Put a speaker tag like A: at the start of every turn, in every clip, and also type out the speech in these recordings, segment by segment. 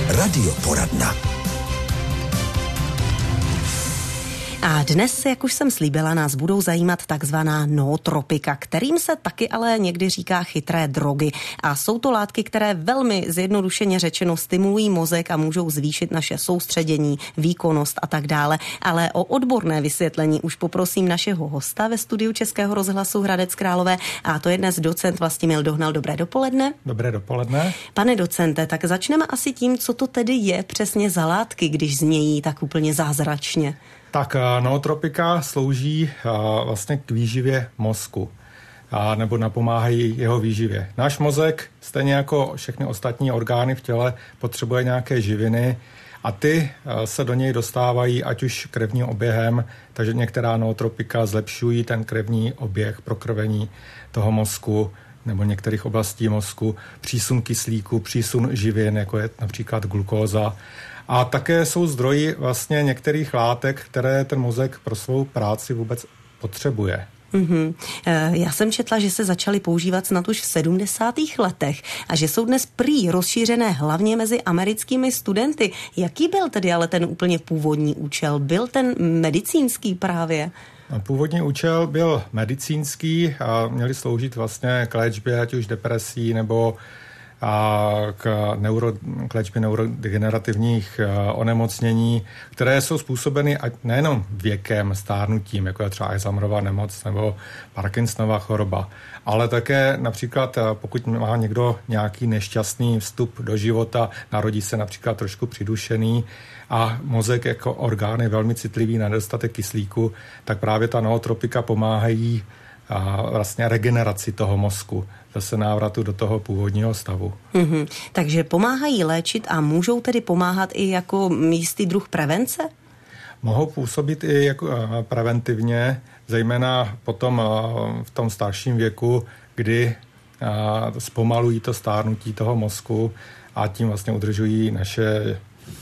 A: Radioporadna.
B: A dnes, jak už jsem slíbila, nás budou zajímat takzvaná nootropika, kterým se taky ale někdy říká chytré drogy. A jsou to látky, které velmi zjednodušeně řečeno stimulují mozek a můžou zvýšit naše soustředění, výkonnost a tak dále. Ale o odborné vysvětlení už poprosím našeho hosta ve studiu Českého rozhlasu Hradec Králové, a to je dnes docent Vlastimil Dohnal. Dobré dopoledne.
C: Dobré dopoledne.
B: Pane docente, tak začneme asi tím, co to tedy je přesně za látky, když znějí tak úplně zázračně.
C: Tak nootropika slouží vlastně k výživě mozku, nebo napomáhají jeho výživě. Náš mozek, stejně jako všechny ostatní orgány v těle, potřebuje nějaké živiny a ty se do něj dostávají ať už krevním oběhem, takže některá nootropika zlepšují ten krevní oběh, prokrvení toho mozku nebo některých oblastí mozku, přísun kyslíku, přísun živin, jako je například glukóza. A také jsou zdroji vlastně některých látek, které ten mozek pro svou práci vůbec potřebuje.
B: Já jsem četla, že se začaly používat snad už v 70. letech a že jsou dnes prý rozšířené hlavně mezi americkými studenty. Jaký byl tedy ale ten úplně původní účel? Byl ten medicínský právě?
C: Původní účel byl medicínský a měly sloužit vlastně k léčbě ať už depresí nebo k léčbě neurodegenerativních onemocnění, které jsou způsobeny nejenom věkem, stárnutím, jako je třeba Alzheimerova nemoc nebo Parkinsonova choroba, ale také například, pokud má někdo nějaký nešťastný vstup do života, narodí se například trošku přidušený a mozek jako orgán je velmi citlivý na nedostatek kyslíku, tak právě ta nootropika pomáhají vlastně regeneraci toho mozku, zase návratu do toho původního stavu.
B: Takže pomáhají léčit a můžou tedy pomáhat i jako jistý druh prevence?
C: Mohou působit i jako preventivně, zejména potom v tom starším věku, kdy zpomalují to stárnutí toho mozku a tím vlastně udržují naše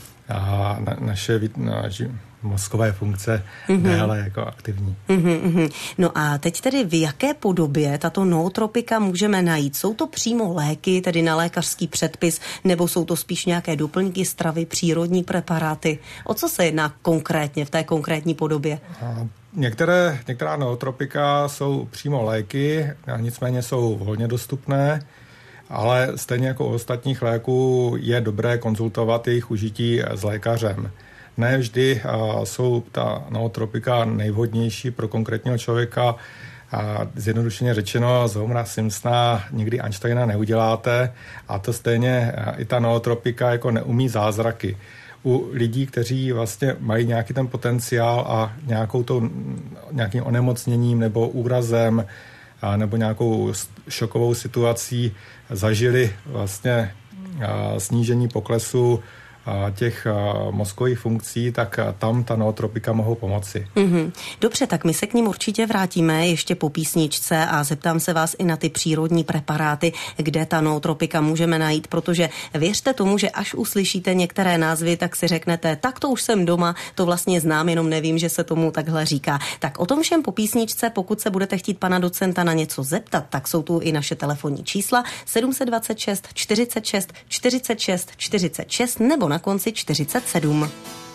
C: mozkové funkce déle jako aktivní.
B: No a teď tedy v jaké podobě tato nootropika můžeme najít? Jsou to přímo léky, tedy na lékařský předpis, nebo jsou to spíš nějaké doplňky stravy, přírodní preparáty? O co se jedná konkrétně v té konkrétní podobě?
C: Některá nootropika jsou přímo léky, a nicméně jsou volně dostupné, ale stejně jako u ostatních léků je dobré konzultovat jejich užití s lékařem. Ne vždy jsou ta nootropika nejvhodnější pro konkrétního člověka. Zjednodušeně řečeno, z Homera Simpsona nikdy Einsteina neuděláte a to stejně i ta nootropika jako neumí zázraky. U lidí, kteří vlastně mají nějaký ten potenciál a nějakým onemocněním nebo úrazem nebo nějakou šokovou situací zažili vlastně snížení poklesu těch mozkových funkcí, tak tam ta nootropika mohou pomoci.
B: Dobře, tak my se k nim určitě vrátíme ještě po písničce a zeptám se vás i na ty přírodní preparáty, kde ta nootropika můžeme najít, protože věřte tomu, že až uslyšíte některé názvy, tak si řeknete, tak to už jsem doma, to vlastně znám, jenom nevím, že se tomu takhle říká. Tak o tom všem po písničce, pokud se budete chtít pana docenta na něco zeptat, tak jsou tu i naše telefonní čísla 726 46 46 46 nebo na konci 47.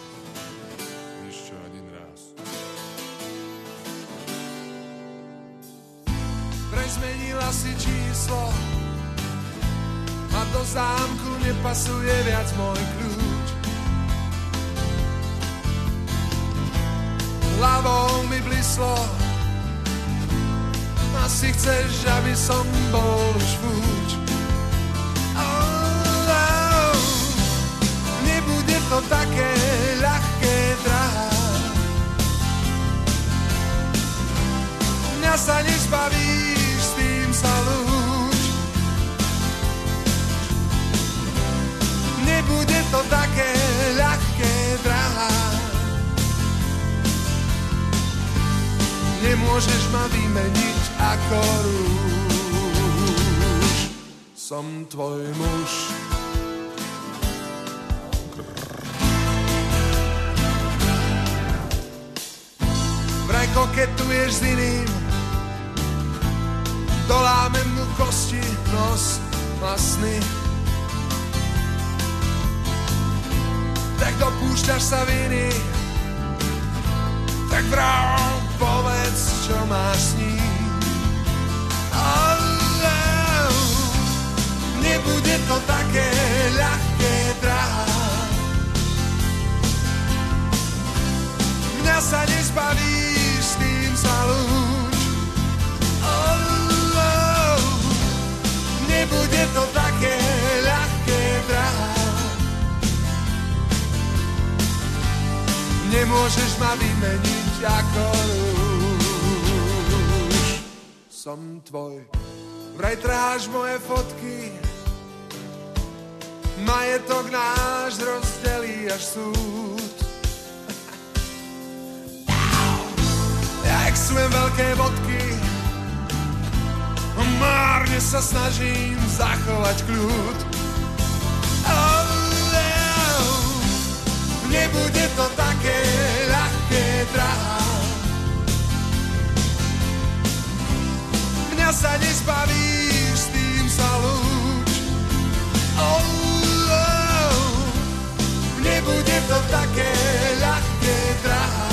D: Prezmenila si číslo a do zámku nepasuje viac môj kľúč. Hlavou mi blislo, asi chceš, aby som bol švúč. Nebude to také ľahké, drahá. Mňa sa nezbavíš, s tým sa lúč. Nebude to také ľahké, drahá. Nemôžeš ma vymeniť ako rúž. Som tvoj muž. Vraj koketuješ s iným, dolámem mu kosti, nos, masny. Púšťaš sa viny, tak vrám povedz, čo máš s ním. Nebude to také ľahké, drahá. Mňa sa nezbavíš, s tým sa lúč. Nebude to také ľahké, drahá. Nemôžeš ma vymeniť ako rúž. Som tvoj, vraj tráš moje fotky, majetok náš rozdelí až súd. Jak sú jen veľké bodky, márne sa snažím zachovať kľud. Nebude to také ľahké, drahá. Mňa sa nezbavíš, s tým sa lúč. Nebude to také ľahké, drahá.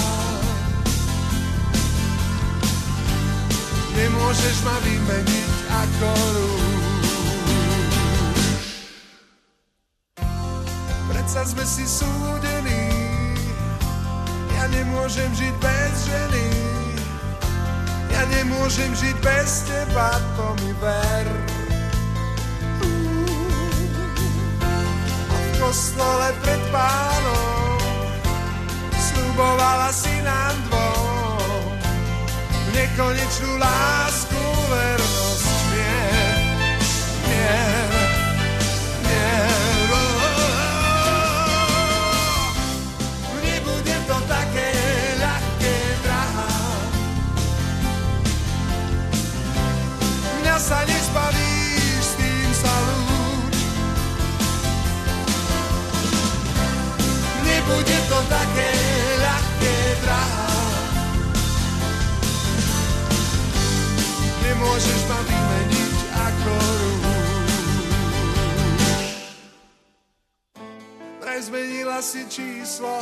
D: Nemôžeš ma vymeniť ako rúž. Predsa sme si súdení, ja nemôžem žiť bez ženy. Ja nemôžem žiť bez teba, to mi ver. A v kostole pred Pánom sľubovala si nám dvom nekonečnú lásku, vernosť, mier, mier, mier. Nebude to také ľahké, drahá. Mňa sa nezbavíš, s tým sa lúč. Nebude to také ľahké, drahá. Nemôžeš ma vymeniť ako rúž. Vraj zmenila si číslo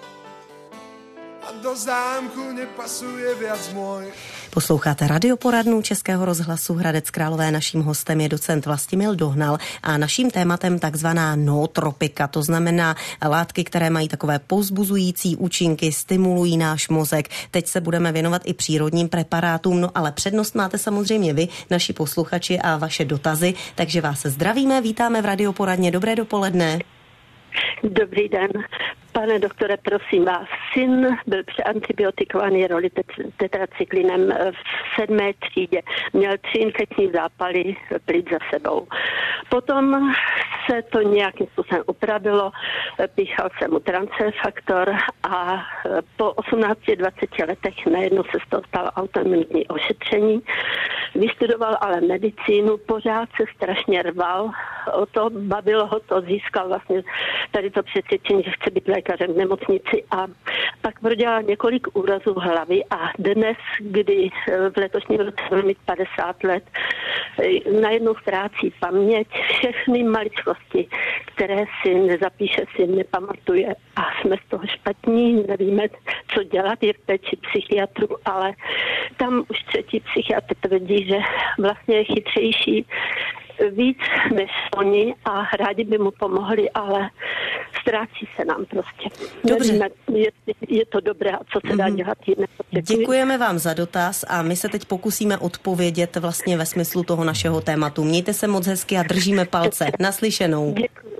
D: a do zámku nepasuje viac môj.
B: Posloucháte radioporadnu Českého rozhlasu Hradec Králové. Naším hostem je docent Vlastimil Dohnal a naším tématem takzvaná nootropika, to znamená látky, které mají takové povzbuzující účinky, stimulují náš mozek. Teď se budeme věnovat i přírodním preparátům, no ale přednost máte samozřejmě vy, naši posluchači a vaše dotazy, takže vás zdravíme, vítáme v radioporadně. Dobré dopoledne.
A: Dobrý den. Pane doktore, prosím vás, syn byl přeantibiotikovaný tetracyklinem v 7. třídě. Měl 3 infekční zápaly plic za sebou. Potom se to nějakým způsobem upravilo, píchal se mu transferfaktor a po 18-20 letech najednou se z toho stalo autoimunitní ošetření. Vystudoval ale medicínu, pořád se strašně rval o to, bavilo ho to, získal vlastně tady to přesvědčení, že chce být lékařem v nemocnici a pak prodělal několik úrazů hlavy a dnes, kdy v letošním roce bude mít 50 let, najednou ztrácí paměť, všechny maličkosti, které si nezapíše, si nepamatuje a jsme z toho špatní, nevíme, co dělat, je v péči psychiatru, ale tam už 3. psychiatr tvrdí, že vlastně je chytřejší víc než oni a rádi by mu pomohli, ale ztrácí se nám prostě.
B: Dobře.
A: Nevíme, je to dobré a co se dá dělat jiného.
B: Děkujeme vám za dotaz a my se teď pokusíme odpovědět vlastně ve smyslu toho našeho tématu. Mějte se moc hezky a držíme palce. Naslyšenou.
A: Děkuji.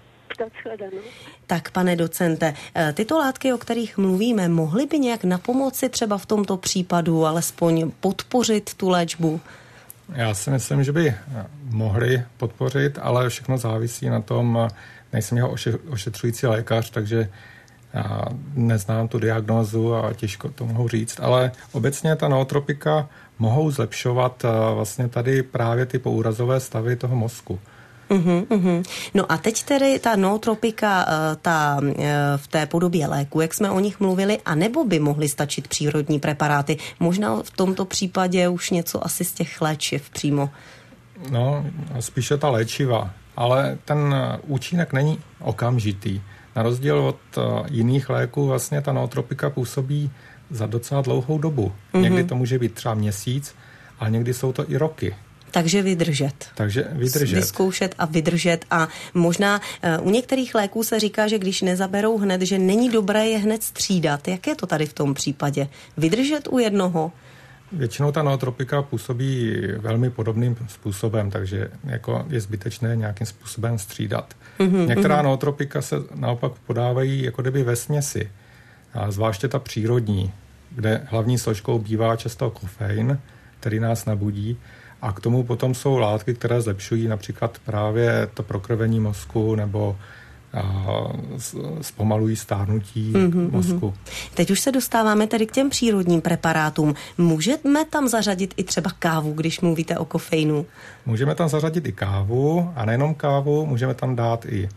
B: Tak, pane docente, tyto látky, o kterých mluvíme, mohly by nějak napomoci třeba v tomto případu, alespoň podpořit tu léčbu?
C: Já si myslím, že by mohli podpořit, ale všechno závisí na tom, nejsem jeho ošetřující lékař, takže já neznám tu diagnózu a těžko to mohu říct, ale obecně ta nootropika mohou zlepšovat vlastně tady právě ty poúrazové stavy toho mozku.
B: No a teď tedy ta nootropika, ta v té podobě léku, jak jsme o nich mluvili, anebo by mohly stačit přírodní preparáty? Možná v tomto případě už něco asi z těch léčiv přímo. No,
C: spíše ta léčiva, ale ten účinek není okamžitý. Na rozdíl od jiných léků vlastně ta nootropika působí za docela dlouhou dobu. Někdy to může být třeba měsíc, ale někdy jsou to i roky.
B: Takže vydržet. Vyzkoušet a vydržet. A možná u některých léků se říká, že když nezaberou hned, že není dobré je hned střídat. Jak je to tady v tom případě? Vydržet u jednoho?
C: Většinou ta nootropika působí velmi podobným způsobem, takže jako je zbytečné nějakým způsobem střídat. Některá nootropika se naopak podávají jako kdyby ve směsi. A zvláště ta přírodní, kde hlavní složkou bývá často kofein, který nás nabudí. A k tomu potom jsou látky, které zlepšují například právě to prokrvení mozku nebo zpomalují stárnutí mozku.
B: Teď už se dostáváme tedy k těm přírodním preparátům. Můžeme tam zařadit i třeba kávu, když mluvíte o kofeinu?
C: Můžeme tam zařadit i kávu a nejenom kávu, můžeme tam dát i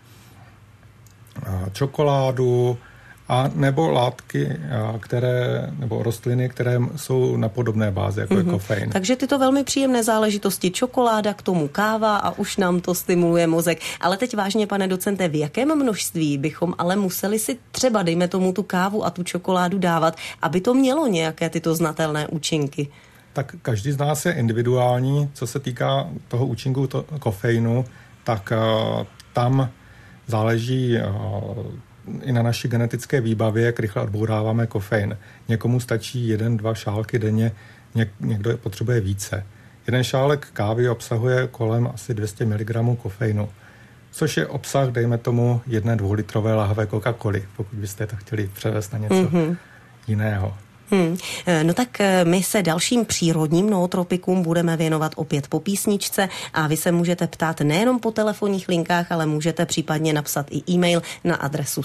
C: čokoládu a nebo látky, nebo rostliny, které jsou na podobné bázi, jako je kofein.
B: Takže tyto velmi příjemné záležitosti, čokoláda, k tomu káva a už nám to stimuluje mozek. Ale teď vážně, pane docente, v jakém množství bychom ale museli si třeba, dejme tomu, tu kávu a tu čokoládu dávat, aby to mělo nějaké tyto znatelné účinky?
C: Tak každý z nás je individuální. Co se týká toho účinku kofeinu, tak tam záleží i na naší genetické výbavě, jak rychle odbouráváme kofein. Někomu stačí 1-2 šálky denně, někdo potřebuje více. Jeden šálek kávy obsahuje kolem asi 200 mg kofeinu, což je obsah, dejme tomu, 1 2litrové lahve Coca-Coly, pokud byste to chtěli převést na něco jiného.
B: No tak my se dalším přírodním nootropikům budeme věnovat opět po písničce a vy se můžete ptát nejenom po telefonních linkách, ale můžete případně napsat i e-mail na adresu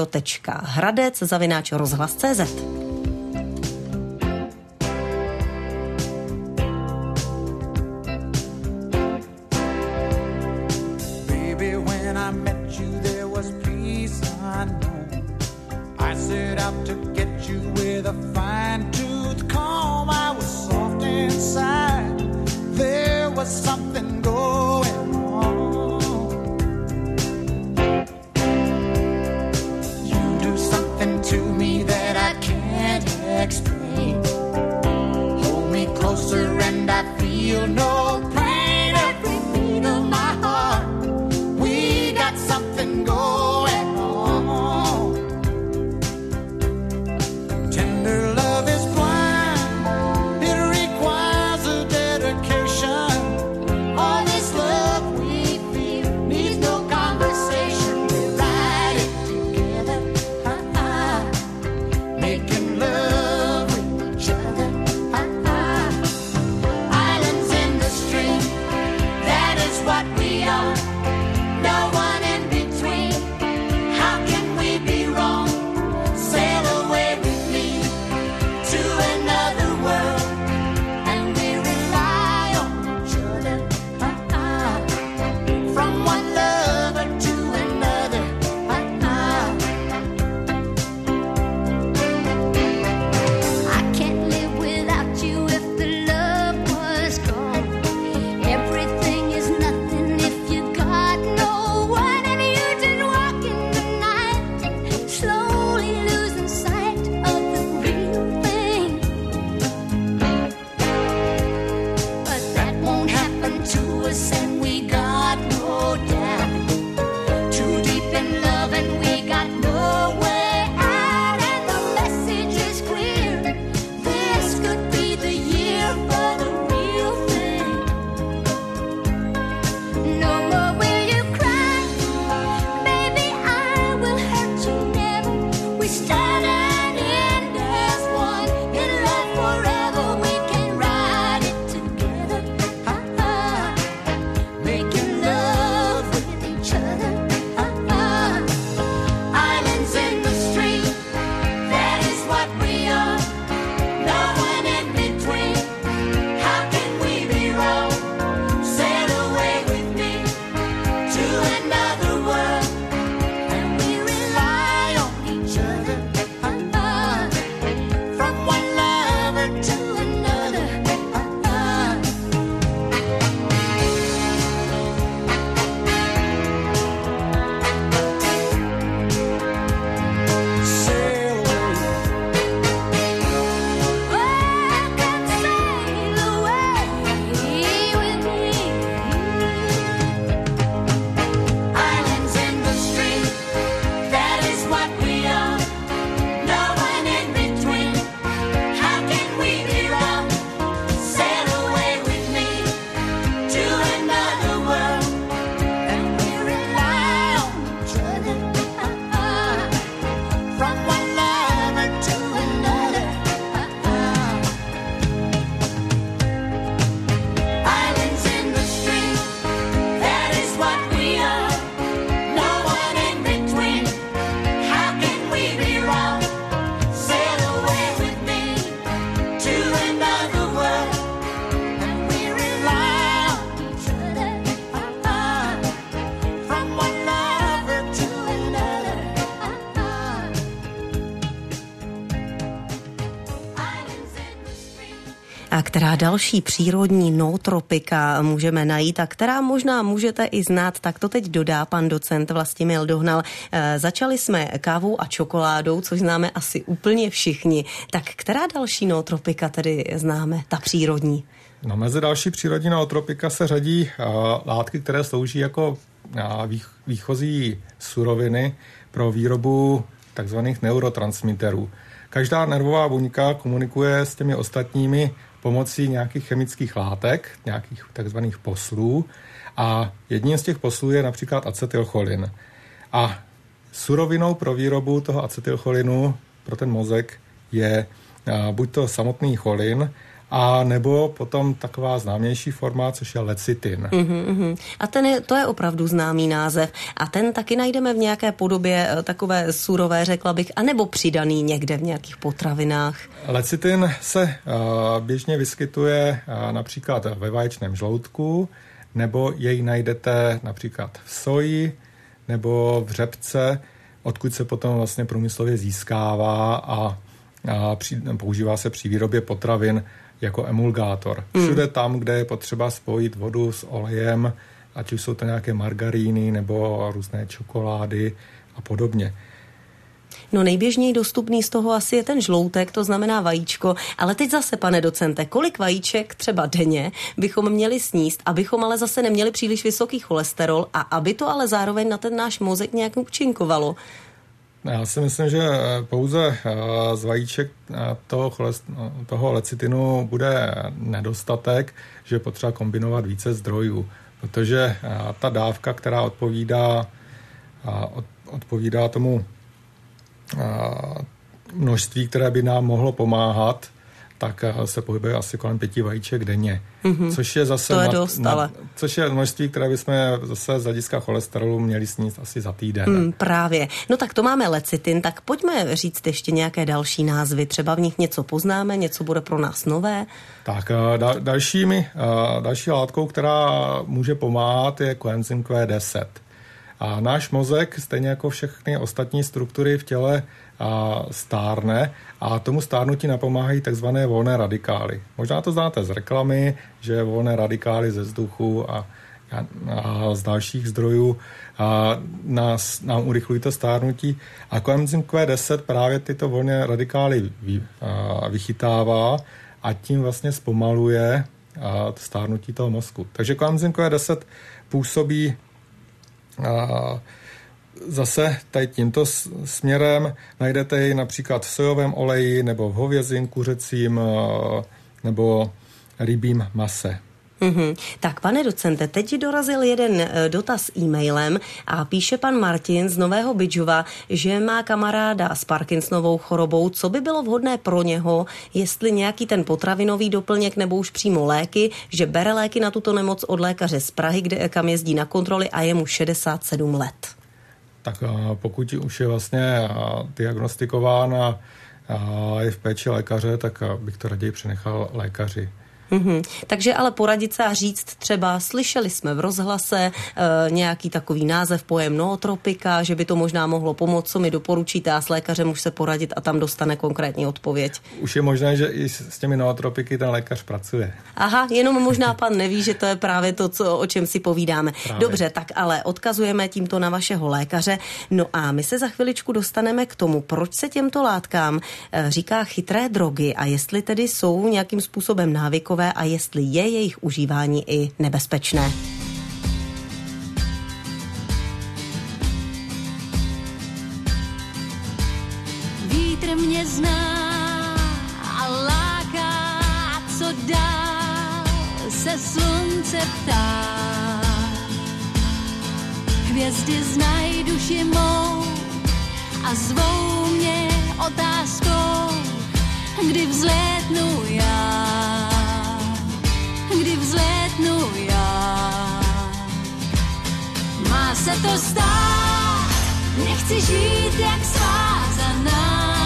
B: studio.hradec@rozhlas.cz.
E: Something going on. You do something to me that I can't explain. Hold me closer and I feel no pain. Every beat of my heart, we got something going on. Tender love.
B: A která další přírodní nootropika můžeme najít a která možná můžete i znát, tak to teď dodá pan docent Vlastimil Dohnal. Začali jsme kávou a čokoládou, což známe asi úplně všichni. Tak která další nootropika tedy známe, ta přírodní?
C: No, mezi další přírodní nootropika se řadí látky, které slouží jako výchozí suroviny pro výrobu takzvaných neurotransmiterů. Každá nervová buňka komunikuje s těmi ostatními pomocí nějakých chemických látek, nějakých takzvaných poslů, a jedním z těch poslů je například acetylcholin. A surovinou pro výrobu toho acetylcholinu pro ten mozek je buď to samotný cholin, a nebo potom taková známější forma, což je lecitin.
B: A to je opravdu známý název. A ten taky najdeme v nějaké podobě takové surové, řekla bych, anebo přidaný někde v nějakých potravinách.
C: Lecitin se běžně vyskytuje například ve vaječném žloutku, nebo jej najdete například v soji nebo v řepce, odkud se potom vlastně průmyslově získává a používá se při výrobě potravin jako emulgátor. Všude tam, kde je potřeba spojit vodu s olejem, ať už jsou to nějaké margaríny nebo různé čokolády a podobně.
B: No, nejběžněji dostupný z toho asi je ten žloutek, to znamená vajíčko. Ale teď zase, pane docente, kolik vajíček třeba denně bychom měli sníst, abychom ale zase neměli příliš vysoký cholesterol a aby to ale zároveň na ten náš mozek nějak účinkovalo?
C: Já si myslím, že pouze z vajíček toho lecitinu bude nedostatek, že je potřeba kombinovat více zdrojů, protože ta dávka, která odpovídá tomu množství, které by nám mohlo pomáhat, tak se pohybuje asi kolem 5 vajíček denně. Což je zase což je množství, které bychom zase z hlediska cholesterolu měli sníst asi za týden.
B: Právě. No tak to máme lecitin, tak pojďme říct ještě nějaké další názvy. Třeba v nich něco poznáme, něco bude pro nás nové.
C: Tak další látkou, která může pomáhat, je koenzym Q10. A náš mozek, stejně jako všechny ostatní struktury v těle, stárne a tomu stárnutí napomáhají takzvané volné radikály. Možná to znáte z reklamy, že volné radikály ze vzduchu a z dalších zdrojů nám urychlují to stárnutí. A koenzym Q10 právě tyto volné radikály vychytává a tím vlastně zpomaluje stárnutí toho mozku. Takže koenzym Q10 působí zase tady tímto směrem. Najdete ji například v sojovém oleji nebo v hovězím, kuřecím nebo rybím mase.
B: Tak, pane docente, teď dorazil jeden dotaz e-mailem a píše pan Martin z Nového Bydžova, že má kamaráda s Parkinsonovou chorobou. Co by bylo vhodné pro něho, jestli nějaký ten potravinový doplněk nebo už přímo léky, že bere léky na tuto nemoc od lékaře z Prahy, kam jezdí na kontroly a je mu 67 let.
C: Tak pokud už je vlastně diagnostikován a je v péči lékaře, tak bych to raději přenechal lékaři.
B: Takže ale poradit se a říct třeba, slyšeli jsme v rozhlase nějaký takový název, pojem nootropika, že by to možná mohlo pomoct, co mi doporučíte, a s lékařem už se poradit a tam dostane konkrétní odpověď.
C: Už je možné, že i s těmi nootropiky ten lékař pracuje.
B: Aha, jenom možná pan neví, že to je právě to, o čem si povídáme. Právě. Dobře, tak ale odkazujeme tímto na vašeho lékaře. No a my se za chviličku dostaneme k tomu, proč se těmto látkám říká chytré drogy a jestli tedy jsou nějakým způsobem návykové a jestli je jejich užívání i nebezpečné.
F: Vítr mě zná a láká, co dál se slunce ptá. Hvězdy znají duši mou a zvou mě otázkou, kdy vzlétnu já. Kdy vzlétnu já. Má se to stát, nechci žít jak svázaná.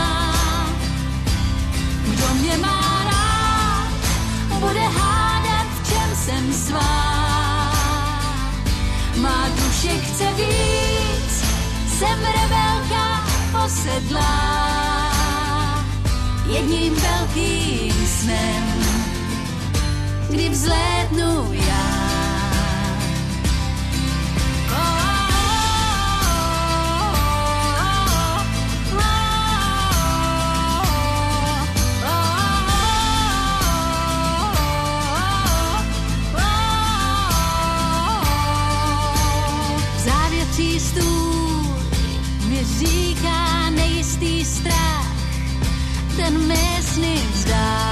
F: Kdo mě má rád, bude hádat, v čem jsem svá. Má duše chce víc, jsem rebelka posedlá. Jedním velkým snem kdy vzlétnu já. Závětří stůl mi říká nejistý strach, ten mé sny vzdá.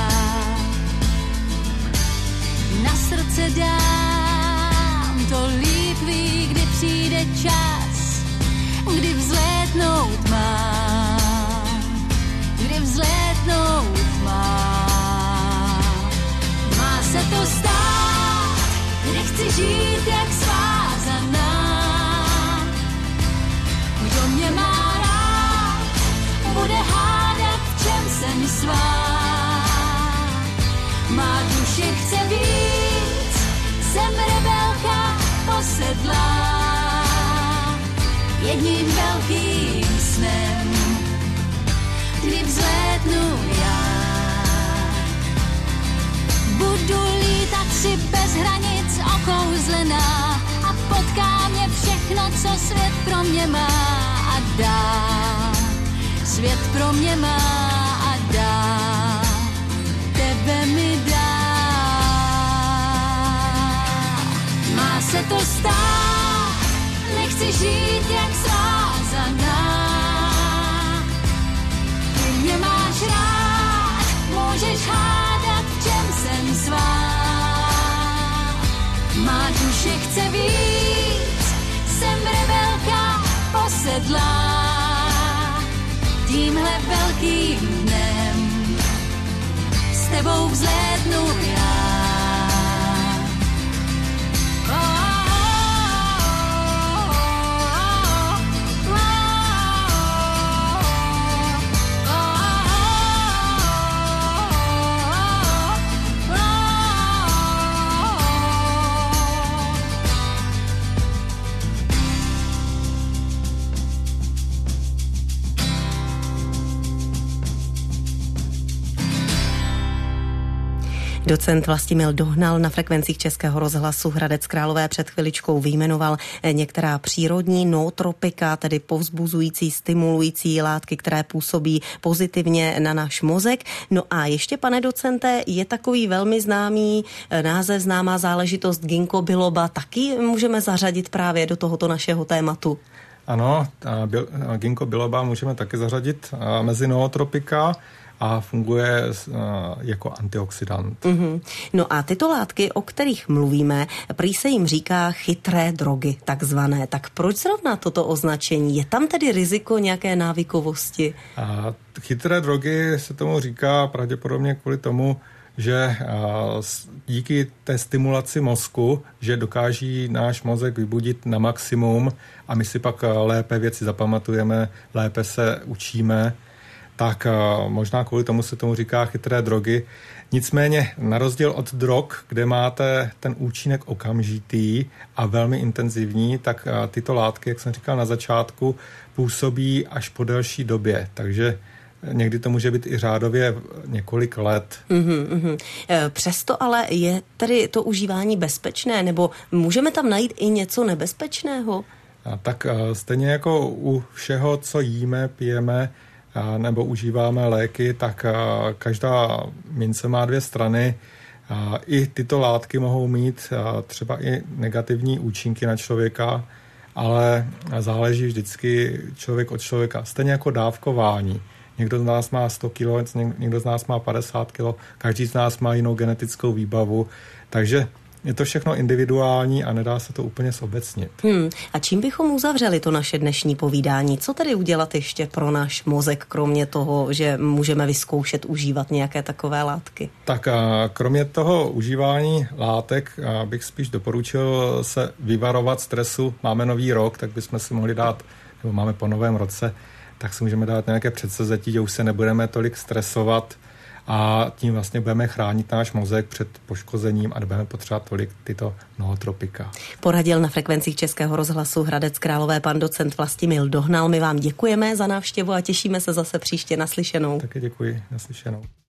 F: Na srdce dám, to líp ví, kdy přijde čas, kdy vzlétnout mám, kdy vzlétnout mám. Má se to stát, nechci žít jak svázaná. Kdo mě má rád, bude hádat, v čem jsem svá. Má duše chce víc, jsem rebelka posedlá. Jedním velkým snem, kdy vzlétnu já. Budu lítat si bez hranic okouzlená a potká mě všechno, co svět pro mě má a dá. Svět pro mě má a dá. Tebe mi dá. Má se to stát, nechci žít jak svázaná. Ty mě máš rád, můžeš hádat, v čem jsem svá. Má duše chce víc, jsem rebelka posedlá. Tímhle velkým dnem s tebou vzlétnu já.
B: Docent Vlastimil Dohnal na frekvencích Českého rozhlasu Hradec Králové před chviličkou vyjmenoval některá přírodní nootropika, tedy povzbuzující, stimulující látky, které působí pozitivně na náš mozek. No a ještě, pane docente, je takový velmi známý název, známá záležitost ginkgo biloba, taky můžeme zařadit právě do tohoto našeho tématu.
C: Ano, ginkgo biloba můžeme taky zařadit mezi nootropika a funguje jako antioxidant.
B: Mm-hmm. No a tyto látky, o kterých mluvíme, prý se jim říká chytré drogy, takzvané. Tak proč zrovna toto označení? Je tam tedy riziko nějaké návykovosti?
C: Chytré drogy se tomu říká pravděpodobně kvůli tomu, že díky té stimulaci mozku, že dokáží náš mozek vybudit na maximum a my si pak lépe věci zapamatujeme, lépe se učíme, tak možná kvůli tomu se tomu říká chytré drogy. Nicméně na rozdíl od drog, kde máte ten účinek okamžitý a velmi intenzivní, tak tyto látky, jak jsem říkal na začátku, působí až po delší době. Takže někdy to může být i řádově několik let.
B: Přesto ale je tedy to užívání bezpečné, nebo můžeme tam najít i něco nebezpečného?
C: Tak stejně jako u všeho, co jíme, pijeme, nebo užíváme léky, tak každá mince má dvě strany. I tyto látky mohou mít třeba i negativní účinky na člověka, ale záleží vždycky člověk od člověka. Stejně jako dávkování. Někdo z nás má 100 kg, někdo z nás má 50 kg, každý z nás má jinou genetickou výbavu, takže je to všechno individuální a nedá se to úplně zobecnit.
B: A čím bychom uzavřeli to naše dnešní povídání? Co tedy udělat ještě pro náš mozek, kromě toho, že můžeme vyzkoušet užívat nějaké takové látky?
C: Tak kromě toho užívání látek bych spíš doporučil se vyvarovat stresu. Máme nový rok, tak bychom si mohli dát, nebo máme po novém roce, tak si můžeme dát nějaké předsevzetí, že už se nebudeme tolik stresovat a tím vlastně budeme chránit náš mozek před poškozením a nebudeme potřebovat tolik tyto nootropika.
B: Poradil na frekvencích Českého rozhlasu Hradec Králové pan docent Vlastimil Dohnal. My vám děkujeme za návštěvu a těšíme se zase příště naslyšenou.
C: Taky děkuji, naslyšenou.